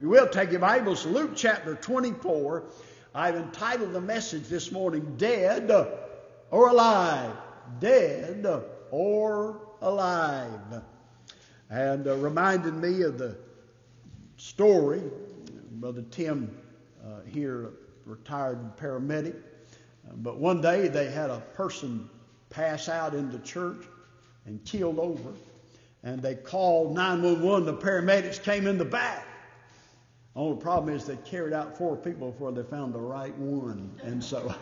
You will take your Bibles to Luke chapter 24. I've entitled the message this morning, Dead or Alive. Dead or Alive. And reminded me of the story. Brother Tim here, retired paramedic. But one day they had a person pass out in the church and killed over. And they called 911. The paramedics came in the back. Only problem is they carried out 4 people before they found the right one. And so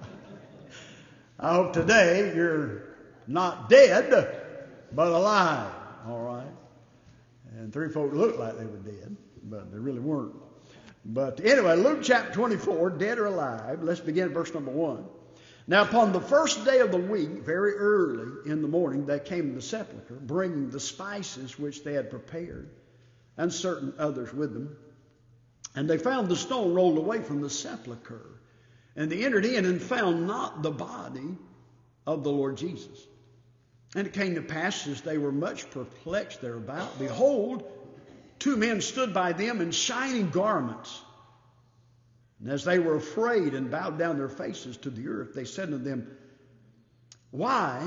I hope today you're not dead, but alive. All right. And 3 folk looked like they were dead, but they really weren't. But anyway, Luke chapter 24, dead or alive. Let's begin at verse number 1. Now upon the first day of the week, very early in the morning, they came to the sepulchre, bringing the spices which they had prepared, and certain others with them. And they found the stone rolled away from the sepulchre. And they entered in and found not the body of the Lord Jesus. And it came to pass, as they were much perplexed thereabout, behold, 2 men stood by them in shining garments. And as they were afraid and bowed down their faces to the earth, they said unto them, Why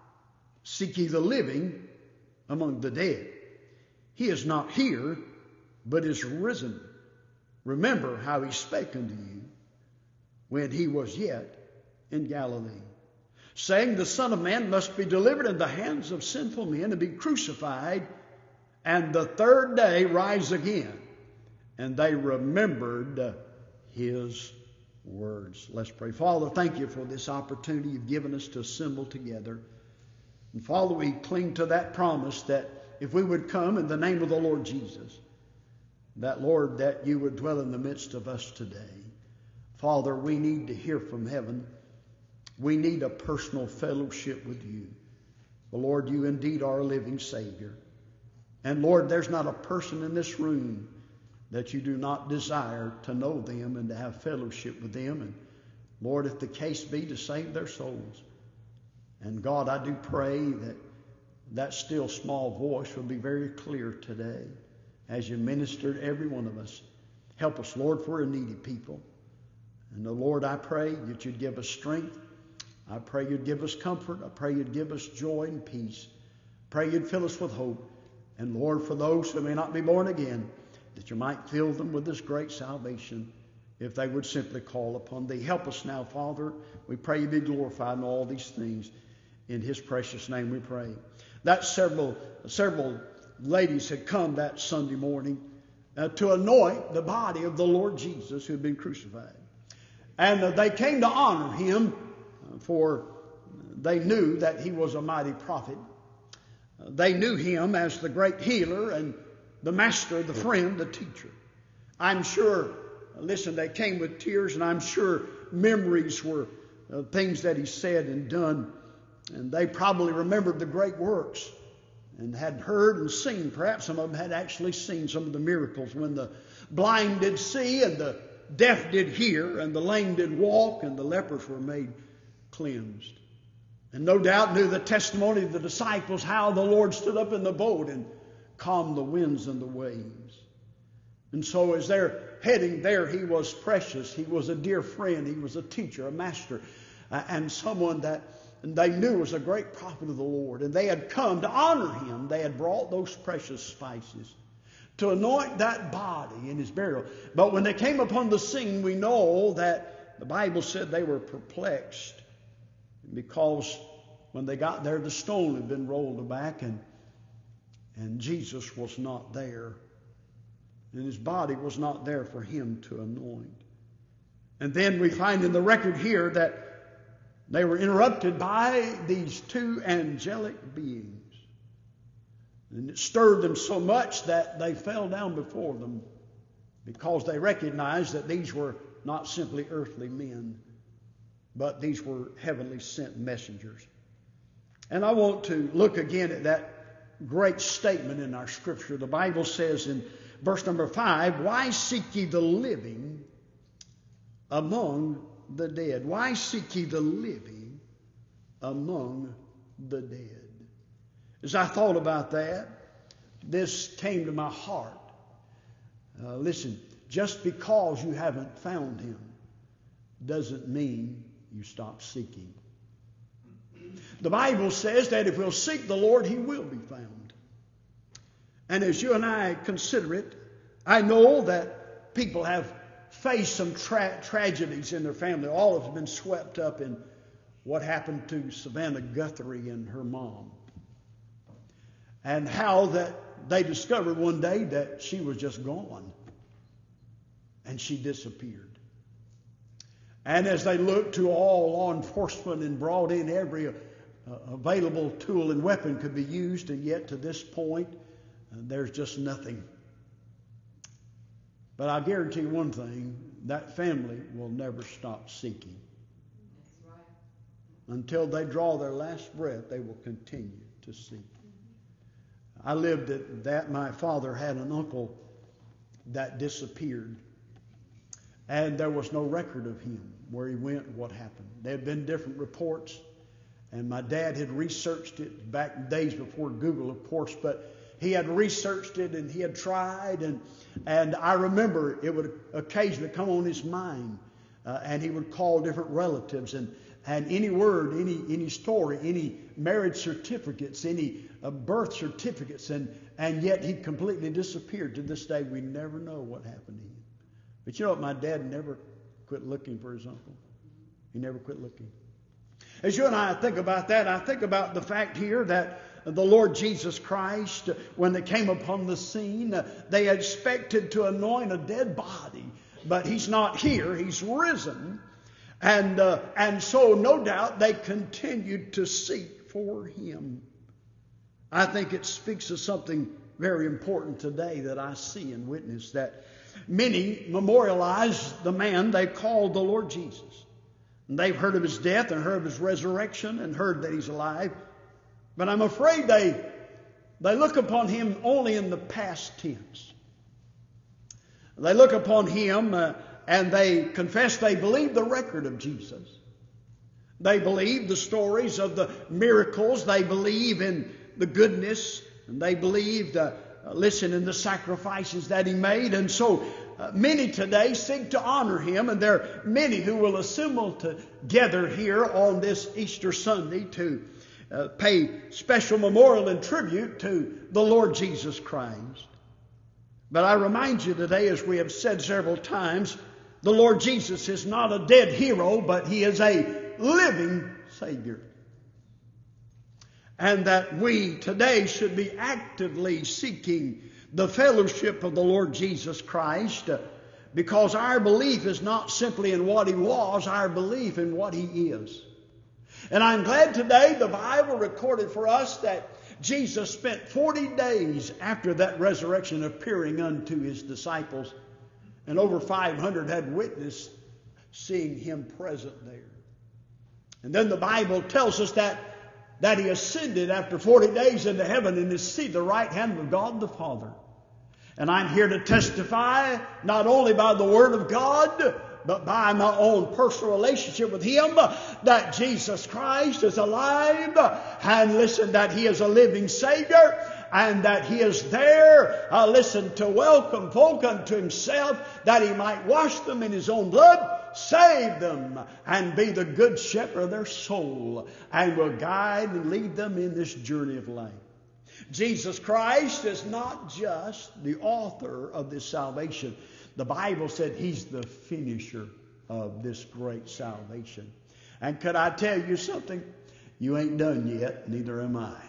seek ye the living among the dead? He is not here, but is risen. Remember how he spake unto you when he was yet in Galilee, saying, The Son of Man must be delivered into the hands of sinful men and be crucified, and the 3rd day rise again. And they remembered his words. Let's pray. Father, thank you for this opportunity you've given us to assemble together. And Father, we cling to that promise that if we would come in the name of the Lord Jesus, that, Lord, that you would dwell in the midst of us today. Father, we need to hear from heaven. We need a personal fellowship with you. But Lord, you indeed are a living Savior. And Lord, there's not a person in this room that you do not desire to know them and to have fellowship with them. And Lord, if the case be to save their souls. And God, I do pray that that still small voice will be very clear today as you minister to every one of us. Help us, Lord, for a needy people. And Lord, I pray that you'd give us strength. I pray you'd give us comfort. I pray you'd give us joy and peace. Pray you'd fill us with hope. And Lord, for those who may not be born again, that you might fill them with this great salvation if they would simply call upon thee. Help us now, Father. We pray you be glorified in all these things. In his precious name we pray. That several ladies had come that Sunday morning to anoint the body of the Lord Jesus who had been crucified. And they came to honor him, for they knew that he was a mighty prophet. They knew him as the great healer and the master, the friend, the teacher. I'm sure, listen, they came with tears, and I'm sure memories were things that he said and done. And they probably remembered the great works and had heard and seen. Perhaps some of them had actually seen some of the miracles when the blind did see and the deaf did hear and the lame did walk and the lepers were made cleansed. And no doubt knew the testimony of the disciples, how the Lord stood up in the boat and calmed the winds and the waves. And so as they're heading there, he was precious. He was a dear friend. He was a teacher, a master, and someone that they knew was a great prophet of the Lord. And they had come to honor him. They had brought those precious spices to anoint that body in his burial. But when they came upon the scene, we know that the Bible said they were perplexed, because when they got there, the stone had been rolled back and Jesus was not there. And his body was not there for him to anoint. And then we find in the record here that they were interrupted by these 2 angelic beings. And it stirred them so much that they fell down before them, because they recognized that these were not simply earthly men, but these were heavenly sent messengers. And I want to look again at that great statement in our scripture. The Bible says in verse number 5, Why seek ye the living among the dead? Why seek ye the living among the dead? As I thought about that, this came to my heart. Listen, just because you haven't found Him doesn't mean you stop seeking. The Bible says that if we'll seek the Lord, He will be found. And as you and I consider it, I know that people have faced some tragedies in their family. All have been swept up in what happened to Savannah Guthrie and her mom. And how that they discovered one day that she was just gone. And she disappeared. And as they looked to all law enforcement and brought in every available tool and weapon could be used, and yet to this point, there's just nothing. But I guarantee you one thing, that family will never stop seeking. That's right. Until they draw their last breath, they will continue to seek. I lived at that. My father had an uncle that disappeared. And there was no record of him, where he went, what happened. There had been different reports. And my dad had researched it back in days before Google, of course. But he had researched it and he had tried. And I remember it would occasionally come on his mind. And he would call different relatives. And any word, any story, any marriage certificates, any birth certificates. And yet he completely disappeared. To this day, we never know what happened to him. But you know what? My dad never quit looking for his uncle. He never quit looking. As you and I think about that, I think about the fact here that the Lord Jesus Christ, when they came upon the scene, they expected to anoint a dead body. But He's not here. He's risen. And so no doubt they continued to seek for Him. I think it speaks of something very important today that I see and witness, that many memorialize the man they called the Lord Jesus. And they've heard of His death and heard of His resurrection and heard that He's alive. But I'm afraid they look upon Him only in the past tense. They look upon Him and they confess they believe the record of Jesus. They believe the stories of the miracles. They believe in the goodness. And they believe in the sacrifices that He made. And so many today seek to honor Him. And there are many who will assemble together here on this Easter Sunday to pay special memorial and tribute to the Lord Jesus Christ. But I remind you today, as we have said several times, the Lord Jesus is not a dead hero, but He is a living Savior. And that we today should be actively seeking the fellowship of the Lord Jesus Christ, because our belief is not simply in what He was, our belief in what He is. And I'm glad today the Bible recorded for us that Jesus spent 40 days after that resurrection appearing unto His disciples, and over 500 had witnessed seeing Him present there. And then the Bible tells us that He ascended after 40 days into heaven and is seated at the right hand of God the Father. And I'm here to testify not only by the Word of God, but by my own personal relationship with Him, that Jesus Christ is alive, and that He is a living Savior, and that He is there, to welcome folk unto Himself, that He might wash them in His own blood, save them, and be the good shepherd of their soul, and will guide and lead them in this journey of life. Jesus Christ is not just the author of this salvation. The Bible said He's the finisher of this great salvation. And could I tell you something? You ain't done yet, neither am I.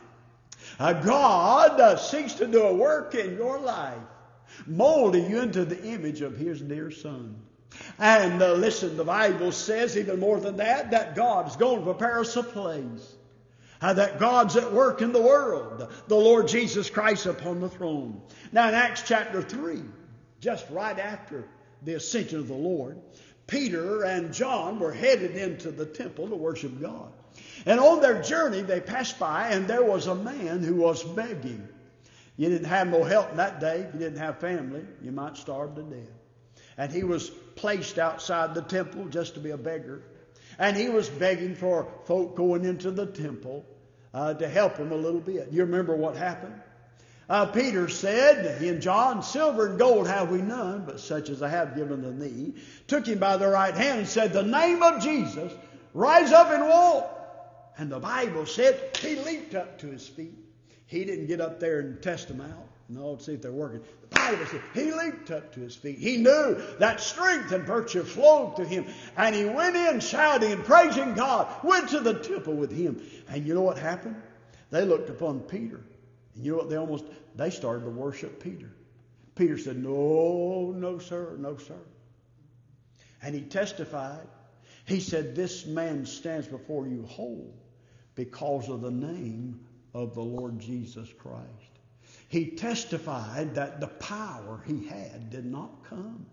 God seeks to do a work in your life, molding you into the image of His dear Son. And the Bible says even more than that God is going to prepare us a place. That God's at work in the world. The Lord Jesus Christ upon the throne. Now in Acts chapter 3, just right after the ascension of the Lord, Peter and John were headed into the temple to worship God. And on their journey they passed by, and there was a man who was begging. You didn't have no help that day. If you didn't have family, you might starve to death. And he was placed outside the temple just to be a beggar. And he was begging for folk going into the temple to help him a little bit. You remember what happened? Peter said in John, silver and gold have we none, but such as I have given to thee. Took him by the right hand and said, the name of Jesus, rise up and walk. And the Bible said he leaped up to his feet. He didn't get up there and test them out. No, to see if they're working. The Bible said he leaped up to his feet. He knew that strength and virtue flowed to him. And he went in shouting and praising God. Went to the temple with him. And you know what happened? They looked upon Peter. And you know what? They started to worship Peter. Peter said, no, no, sir, no, sir. And he testified. He said, this man stands before you whole because of the name of the Lord Jesus Christ. He testified that the power he had did not come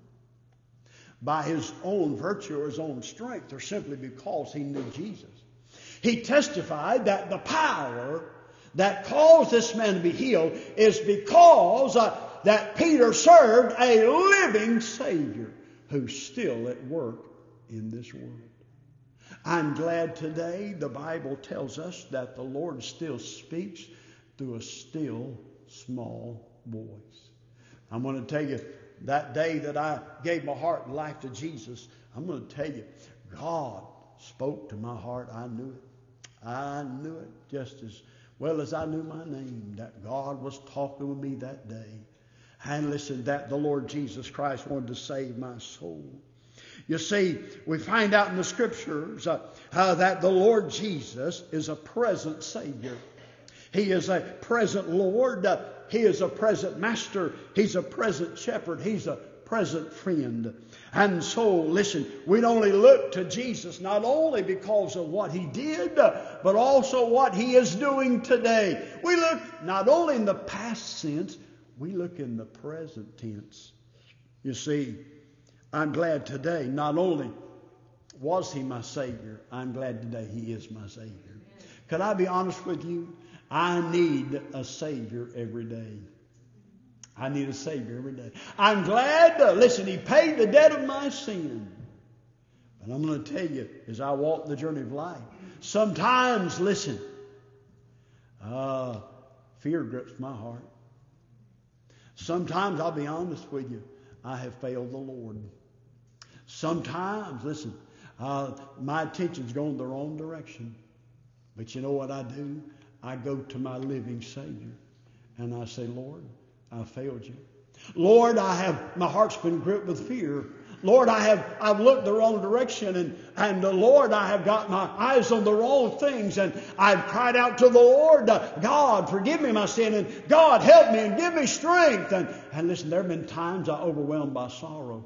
by his own virtue or his own strength, or simply because he knew Jesus. He testified that the power that caused this man to be healed is because that Peter served a living Savior who's still at work in this world. I'm glad today the Bible tells us that the Lord still speaks through a still small voice. I'm going to tell you, that day that I gave my heart and life to Jesus, I'm going to tell you, God spoke to my heart. I knew it. I knew it just as well as I knew my name, that God was talking with me that day. And listen, that the Lord Jesus Christ wanted to save my soul. You see, we find out in the Scriptures that the Lord Jesus is a present Savior. He is a present Lord. He is a present Master. He's a present Shepherd. He's a present friend. And so, listen, we only look to Jesus not only because of what He did, but also what He is doing today. We look not only in the past tense, we look in the present tense. You see, I'm glad today, not only was He my Savior, I'm glad today He is my Savior. Could I be honest with you? I need a Savior every day. I need a Savior every day. I'm glad, listen, He paid the debt of my sin. But I'm going to tell you, as I walk the journey of life, sometimes, listen, fear grips my heart. Sometimes, I'll be honest with you, I have failed the Lord. Sometimes, listen, my attention's going the wrong direction. But you know what I do? I go to my living Savior and I say, Lord, I failed you. Lord, my heart's been gripped with fear. Lord, I've looked the wrong direction, and Lord, I have got my eyes on the wrong things, and I've cried out to the Lord, God, forgive me my sin, and God, help me and give me strength. And listen, there have been times I overwhelmed by sorrow.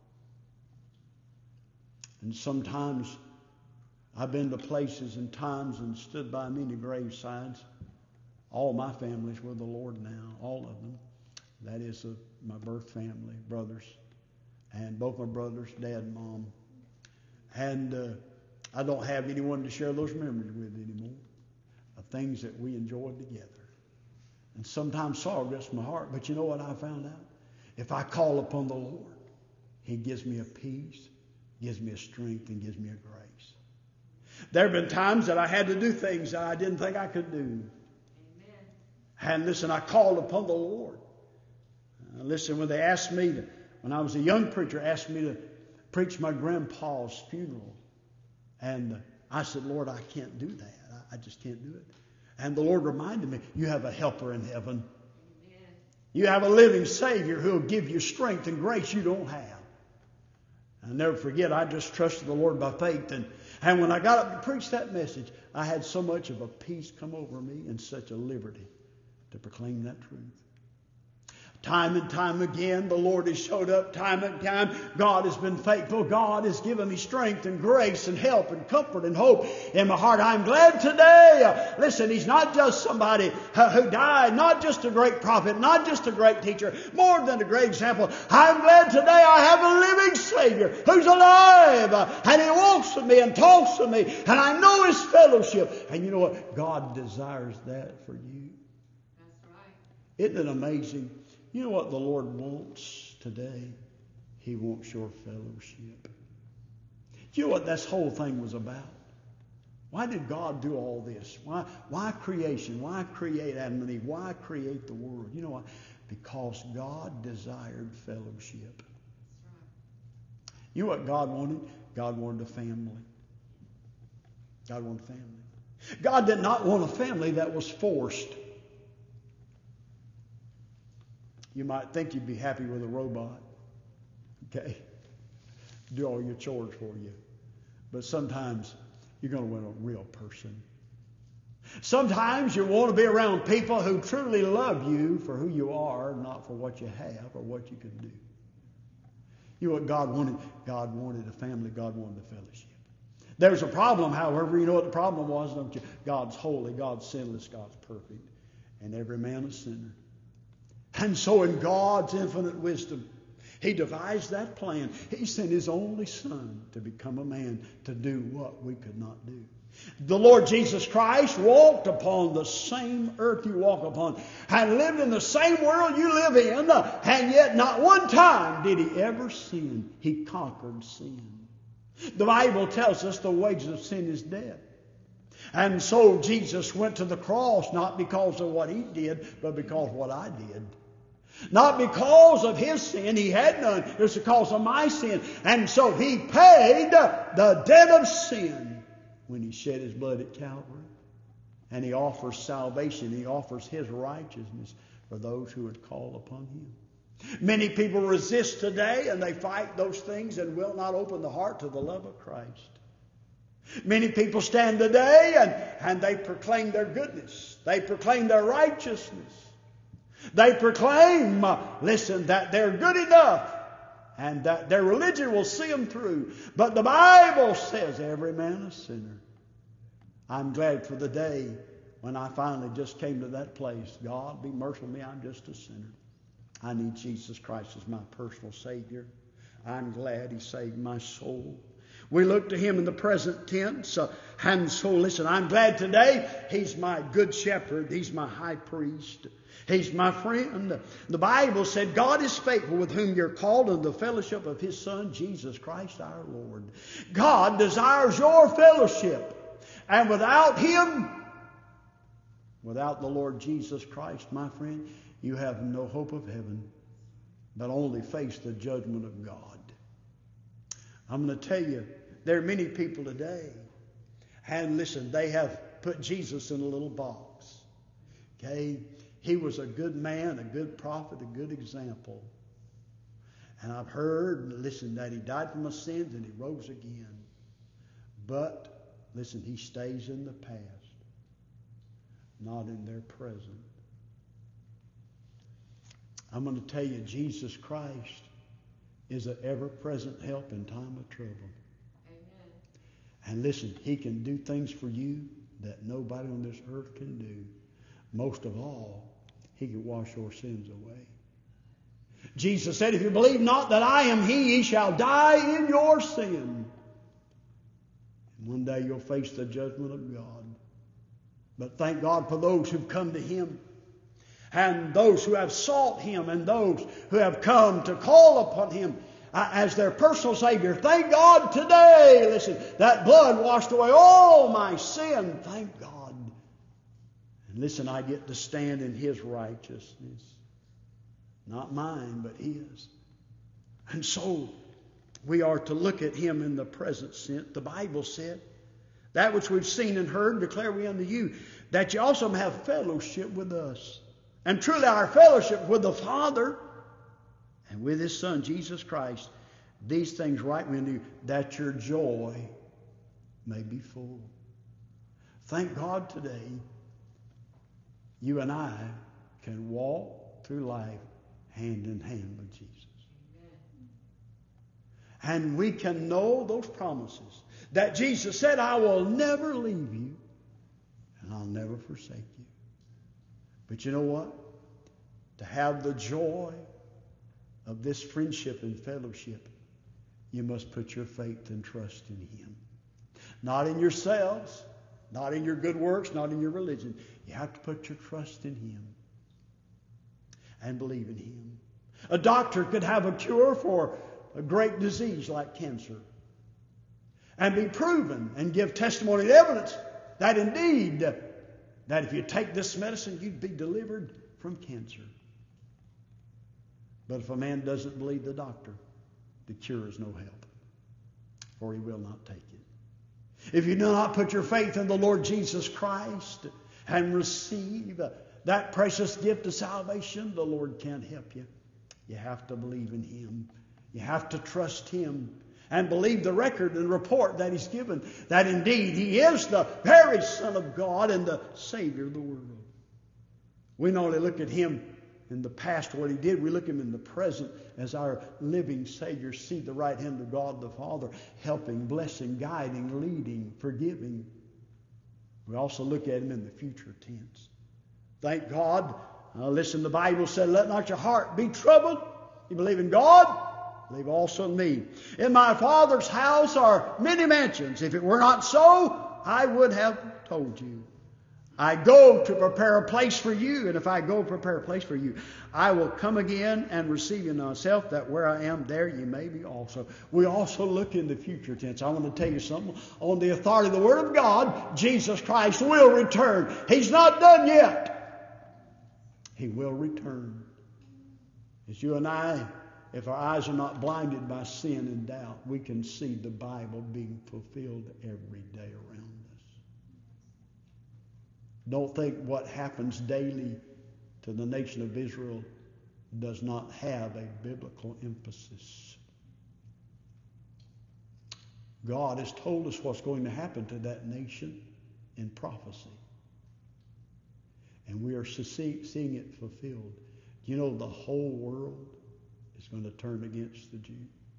And sometimes I've been to places and times and stood by many gravesides. All my family's with the Lord now, all of them. That is my birth family, brothers, and both my brothers, dad and mom. And I don't have anyone to share those memories with anymore of things that we enjoyed together. And sometimes sorrow grips my heart, but you know what I found out? If I call upon the Lord, He gives me a peace, gives me a strength, and gives me a grace. There have been times that I had to do things that I didn't think I could do. Amen. And listen, I called upon the Lord. Listen, when they asked me, when I was a young preacher, asked me to preach my grandpa's funeral. And I said, Lord, I can't do that. I just can't do it. And the Lord reminded me, you have a helper in heaven. Amen. You have a living Savior who will give you strength and grace you don't have. I'll never forget, I just trusted the Lord by faith. And when I got up to preach that message, I had so much of a peace come over me and such a liberty to proclaim that truth. Time and time again, the Lord has showed up. Time and time, God has been faithful. God has given me strength and grace and help and comfort and hope in my heart. I'm glad today. Listen, He's not just somebody who died, not just a great prophet, not just a great teacher, more than a great example. I'm glad today I have a living Savior who's alive, and He walks with me and talks with me, and I know His fellowship. And you know what? God desires that for you. That's right. Isn't it amazing? You know what the Lord wants today? He wants your fellowship. You know what this whole thing was about? Why did God do all this? Why creation? Why create Adam and Eve? Why create the world? You know why? Because God desired fellowship. You know what God wanted? God wanted a family. God wanted a family. God did not want a family that was forced. You might think you'd be happy with a robot. Okay? Do all your chores for you. But sometimes you're going to want a real person. Sometimes you want to be around people who truly love you for who you are, not for what you have or what you can do. You know what God wanted? God wanted a family. God wanted a fellowship. There's a problem, however. You know what the problem was, don't you? God's holy, God's sinless, God's perfect, and every man a sinner. And so in God's infinite wisdom, He devised that plan. He sent His only Son to become a man to do what we could not do. The Lord Jesus Christ walked upon the same earth you walk upon and lived in the same world you live in, and yet not one time did He ever sin. He conquered sin. The Bible tells us the wages of sin is death. And so Jesus went to the cross not because of what He did, but because of what I did. Not because of His sin, He had none. It was because of my sin. And so He paid the debt of sin when He shed His blood at Calvary. And He offers salvation. He offers His righteousness for those who would call upon Him. Many people resist today, and they fight those things and will not open the heart to the love of Christ. Many people stand today and they proclaim their goodness. They proclaim their righteousness. They proclaim, that they're good enough and that their religion will see them through. But the Bible says every man a sinner. I'm glad for the day when I finally just came to that place. God, be merciful to me. I'm just a sinner. I need Jesus Christ as my personal Savior. I'm glad He saved my soul. We look to Him in the present tense. And so, listen, I'm glad today He's my good shepherd. He's my high priest. He's my friend. The Bible said, God is faithful with whom you're called in the fellowship of His Son, Jesus Christ our Lord. God desires your fellowship. And without Him, without the Lord Jesus Christ, my friend, you have no hope of heaven, but only face the judgment of God. I'm going to tell you, there are many people today, and listen, they have put Jesus in a little box. Okay? He was a good man, a good prophet, a good example. And I've heard, listen, that He died for my sins and He rose again. But, listen, He stays in the past, not in their present. I'm going to tell you, Jesus Christ is an ever-present help in time of trouble. Amen. And listen, He can do things for you that nobody on this earth can do. Most of all, He can wash your sins away. Jesus said, if you believe not that I am He, ye shall die in your sin. And one day you'll face the judgment of God. But thank God for those who've come to Him, and those who have sought Him, and those who have come to call upon Him as their personal Savior. Thank God today, listen, that blood washed away all my sin. Thank God. And listen, I get to stand in His righteousness. Not mine, but His. And so we are to look at Him in the present sense. The Bible said, that which we've seen and heard declare we unto you, that you also have fellowship with us. And truly our fellowship with the Father and with His Son, Jesus Christ, these things write we unto you, that your joy may be full. Thank God today, you and I can walk through life hand in hand with Jesus. And we can know those promises that Jesus said, I will never leave you and I'll never forsake you. But you know what? To have the joy of this friendship and fellowship, you must put your faith and trust in Him. Not in yourselves, not in your good works, not in your religion. You have to put your trust in Him and believe in Him. A doctor could have a cure for a great disease like cancer. and be proven and give testimony and evidence that indeed, that if you take this medicine, you'd be delivered from cancer. But if a man doesn't believe the doctor, the cure is no help, for he will not take it. If you do not put your faith in the Lord Jesus Christ and receive that precious gift of salvation, the Lord can't help you. You have to believe in Him. You have to trust Him and believe the record and report that He's given, that indeed He is the very Son of God and the Savior of the world. We not only look at Him in the past, what He did, we look at Him in the present as our living Savior. See the right hand of God the Father, helping, blessing, guiding, leading, forgiving. We also look at Him in the future tense. Thank God. Listen, the Bible said, let not your heart be troubled. You believe in God, believe also in me. In my Father's house are many mansions. If it were not so, I would have told you. I go to prepare a place for you, and if I go prepare a place for you, I will come again and receive you myself, that where I am, there you may be also. We also look in the future tense. I want to tell you something. On the authority of the Word of God, Jesus Christ will return. He's not done yet. He will return. As you and I, if our eyes are not blinded by sin and doubt, we can see the Bible being fulfilled every day around us. Don't think what happens daily to the nation of Israel does not have a biblical emphasis. God has told us what's going to happen to that nation in prophecy. And we are seeing it fulfilled. You know, the whole world is going to turn against the Jews.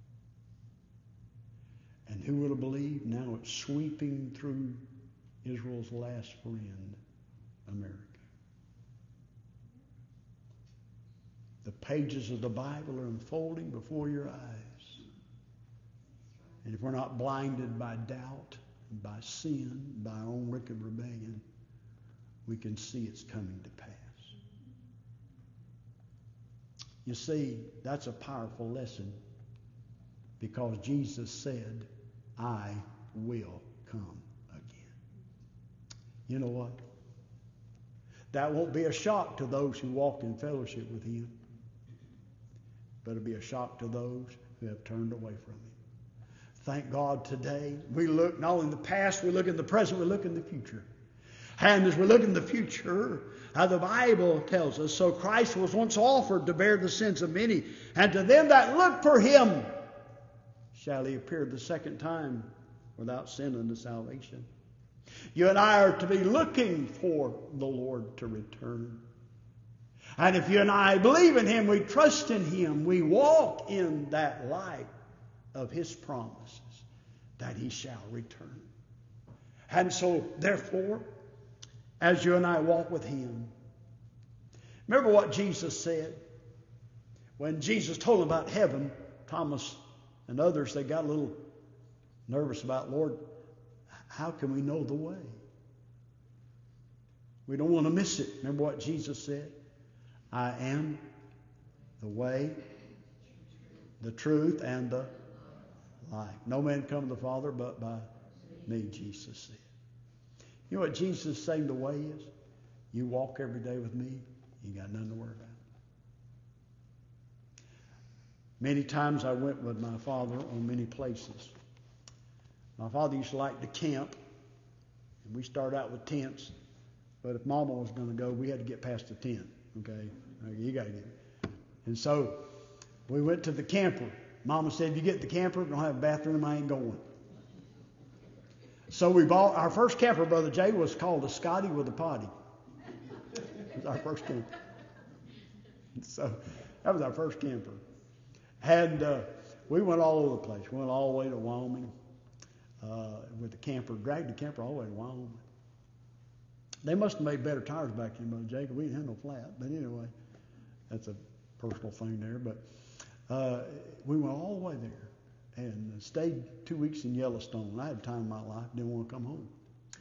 And who would have believed? Now it's sweeping through Israel's last friend, America. The pages of the Bible are unfolding before your eyes. And if we're not blinded by doubt, by sin, by our own wicked rebellion, we can see it's coming to pass. You see, that's a powerful lesson, because Jesus said, I will come again. You know what? That won't be a shock to those who walk in fellowship with Him, but it'll be a shock to those who have turned away from Him. Thank God today we look not only in the past, we look in the present, we look in the future. And as we look in the future, the Bible tells us, so Christ was once offered to bear the sins of many, and to them that look for Him shall He appear the second time without sin unto salvation. You and I are to be looking for the Lord to return. And if you and I believe in Him, we trust in Him, we walk in that light of His promises that He shall return. And so, therefore, as you and I walk with Him, remember what Jesus said? When Jesus told them about heaven, Thomas and others, they got a little nervous about, Lord, how can we know the way? We don't want to miss it. Remember what Jesus said? I am the way, the truth, and the life. No man come to the Father but by me, Jesus said. You know what Jesus is saying the way is? You walk every day with me, you got nothing to worry about. Many times I went with my father on many places. My father used to like to camp, and we started out with tents, but if Mama was going to go, we had to get past the tent, okay? You got to get it. And so we went to the camper. Mama said, if you get the camper, don't have a bathroom, I ain't going. So we bought, our first camper, Brother Jay, was called a Scotty with a potty. It was our first camper. So that was our first camper. And we went all over the place. We went all the way to Wyoming with the camper, dragged the camper all the way to Wyoming. They must have made better tires back then, Brother Jacob. We didn't have no flat. But anyway, that's a personal thing there. But we went all the way there and stayed 2 weeks in Yellowstone. I had a time in my life, didn't want to come home.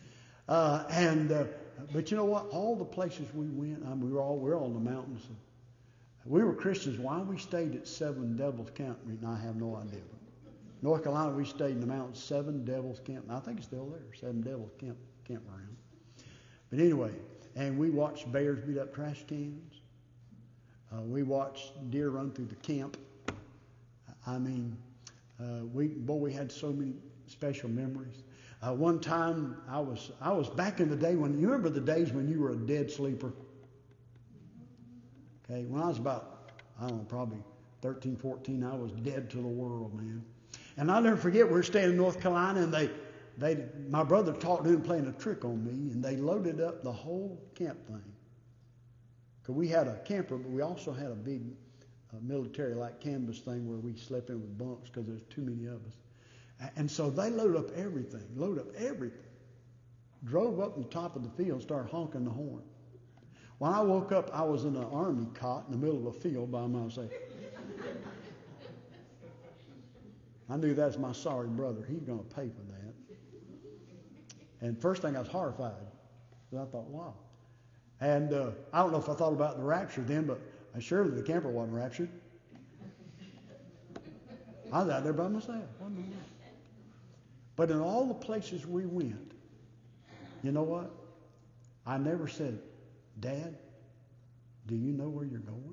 But you know what? All the places we went, I mean, we were all in the mountains. We were Christians. Why we stayed at Seven Devils Camp, I have no idea. North Carolina, we stayed in the mountains, Seven Devils Camp. I think it's still there, Seven Devils Campground. But anyway, and we watched bears beat up trash cans. We watched deer run through the camp. I mean, we had so many special memories. One time, I was back in the day when, you remember the days when you were a dead sleeper? Okay, when I was about, I don't know, probably 13, 14, I was dead to the world, man. And I'll never forget, we were staying in North Carolina, and my brother talked to him playing a trick on me, and they loaded up the whole camp thing. Because we had a camper, but we also had a big military-like canvas thing where we slept in with bunks because there's too many of us. And so they loaded up everything. Drove up on the top of the field and started honking the horn. When I woke up, I was in an army cot in the middle of a field by myself. I knew that's my sorry brother. He's going to pay for that. And first thing, I was horrified. But I thought, wow. And I don't know if I thought about the rapture then, but surely the camper wasn't raptured. I was out there by myself. But in all the places we went, you know what? I never said, Dad, do you know where you're going?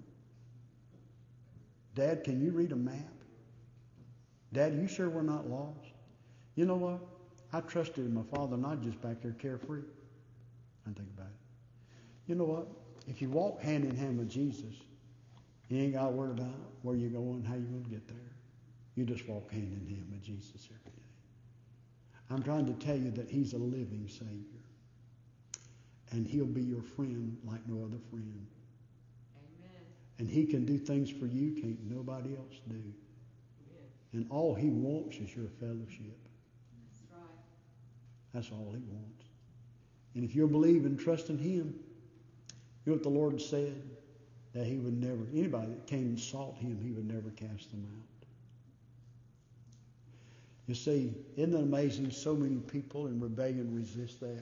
Dad, can you read a map? Dad, are you sure we're not lost? You know what? I trusted in my father, not just back there carefree. I think about it. You know what? If you walk hand in hand with Jesus, you ain't got to worry about where you're going, how you're going to get there. You just walk hand in hand with Jesus every day. I'm trying to tell you that he's a living Savior. And he'll be your friend like no other friend. Amen. And he can do things for you can't nobody else do. And all he wants is your fellowship. That's right. That's all he wants. And if you'll believe and trust in him, you know what the Lord said? That he would never, anybody that came and sought him, he would never cast them out. You see, isn't it amazing? So many people in rebellion resist that.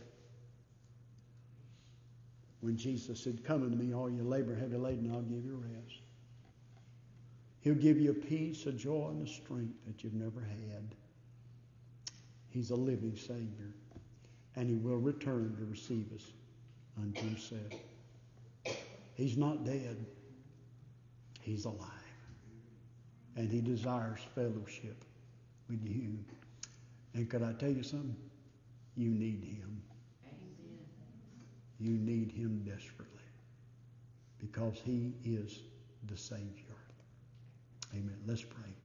When Jesus said, come unto me, all you labor heavy laden, I'll give you rest. He'll give you a peace, a joy, and a strength that you've never had. He's a living Savior. And he will return to receive us unto himself. He's not dead. He's alive. And he desires fellowship with you. And could I tell you something? You need him. Amen. You need him desperately. Because he is the Savior. Amen. Let's pray.